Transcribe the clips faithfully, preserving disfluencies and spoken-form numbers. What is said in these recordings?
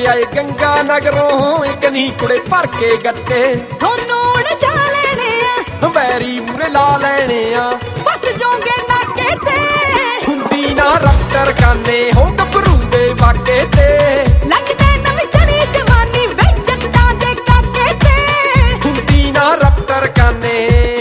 ਆਏ ਗੰਗਾ ਨਗਰੋਂ ਇੱਕ ਨਹੀਂ ਕੁੜੇ ਭਰ ਕੇ ਗੱਟੇ ਤੁਹਾਨੂੰ ਉਲਝਾ ਲੈਣੇ ਆ ਬੈਰੀ ਮੂਰੇ ਲਾ ਲੈਣੇ ਆ ਫਸ ਜਾਓਗੇ ਨਾਕੇ ਤੇ ਹੁੰਦੀ ਨਾ ਰੱਤਰ ਕਾਨੇ ਹੋ ਗੱਭਰੂ ਦੇ ਵਾਕੇ ਤੇ ਲੱਗਦੇ ਨਵੀਂ ਜਣੀ ਜਵਾਨੀ ਵੇ ਜੱਟਾਂ ਦੇ ਕਾਕੇ ਤੇ ਹੁੰਦੀ ਨਾ ਰੱਤਰ ਕਾਨੇ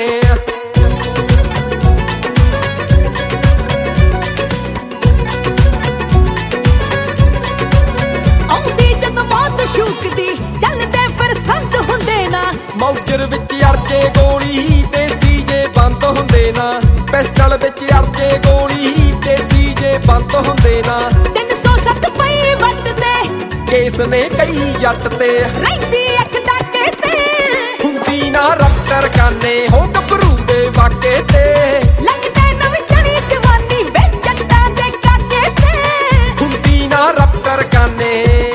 ਆਉਂਦੀ ਜਦੋਂ ਮੌਤ ਸ਼ੂਕਦੀ ਚੱਲਦੇ ਫਿਰ ਸੰਤ ਹੁੰਦੇ ਨਾ ਮੌਜਰ ਵਿੱਚ ਅਰਜੇ ਗੋਲੀ ਦੇਸੀ ਜੇ ਬੰਦ ਹੁੰਦੇ ਨਾ ਪਿਸਟਲ ਵਿੱਚ ਅਰਜੇ ਗੋਲੀ ਦੇਸੀ ਜੇ ਬੰਦ ਹੁੰਦੇ ਨਾ ਤਿੰਨ ਸੌ ਸੱਤ ਪਈ ਵੱਟ ਤੇ ਕੇਸ ਨੇ ਕਈ ਜੱਟ ਤੇ ਰਹਿੰਦੀ ਅੱਖ ਡਾਕੇ ਤੇ ਹੁੰਦੀ ਨਾ ਰੱਤਰ ਕਾਨੇ ਹੋ ਗੱਭਰੂ ਦੇ ਵਾਕੇ ਤੇ ਲੱਗਦੇ ਨਵੀਂ ਜਣੀ ਜਵਾਨੀ ਵੇ ਜੱਟਾਂ ਦੇ ਕਾਕੇ ਤੇ ਹੁੰਦੀ ਨਾ ਰੱਤਰ ਕਾਨੇ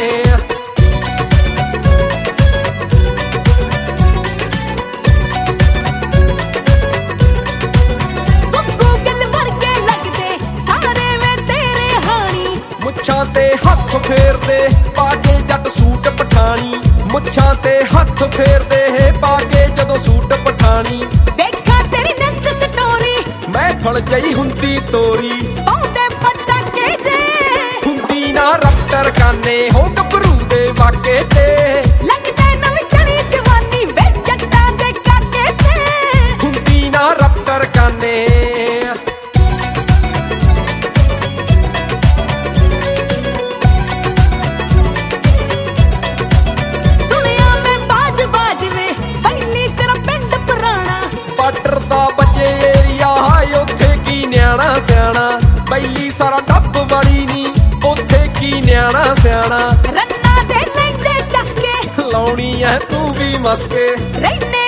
ਗੂਗਲ ਵਰਗੇ ਲੱਗਦੇ ਸਾਰੇ ਵੇ ਤੇਰੇ ਹਾਣੀ ਮੁੱਛਾਂ ਤੇ ਹੱਥ ਫੇਰਦੇ ਪਾ ਕੇ ਜੱਟ ਸੂਟ ਪਠਾਣੀ ਮੁੱਛਾਂ ਤੇ ਹੱਥ ਫੇਰਦੇ ਪਾ ਕੇ ਜਦੋਂ ਸੂਟ ਪਠਾਣੀ ਵੇਖਾਂ ਤੇਰੀ ਨਿੱਤ ਸਟੋਰੀ ਮਹਿਫਲ ਜਈ ਹੁੰਦੀ ਤੋਰੀ ਪਾਉਂਦੇ ਪਟਾਕੇ ਜੇ ਹੁੰਦੀ ਨਾ ਰੱਤਰ ਕਾਨੇ ਹੋ ਗੱਭਰੂ ਦੇ ਵਾਕੇ ਤੇ ਲੱਗਦੇ ਨਵੀਂ ਜਣੀ ਜਵਾਨੀ ਵੇ ਜੱਟਾਂ ਦੇ ਕਾਕੇ ਤੇ ਹੁੰਦੀ ਨਾ ਰੱਤਰ ਕਾਨੇ ਸੁਣਿਆ ਮੈਂ ਬਾਜ ਬਾਜ ਵੇ ਫੈਲੀ ਤੇਰਾ ਪਿੰਡ ਪੁਰਾਣਾ ਬਾਰਡਰ ਦਾ ਬੱਜੇ ਏਰੀਆ ਹਾਏ ਉੱਥੇ ਕੀ ਨਿਆਣਾ ਸਿਆਣਾ ਬੈਲੀ ਸਾਰਾ ਡੱਬ ਵਾਲੀ ਨੀ ਉੱਥੇ ਕੀ ਨਿਆਣਾ ਸਿਆਣਾ ਰੰਨਾ ਦੇ ਲੈਂਦੇ ਚਸਕੇ ਲਾਉਣੀ ਐ ਤੂੰ ਵੀ ਮਸਕੇ ਰਹਿਨੇ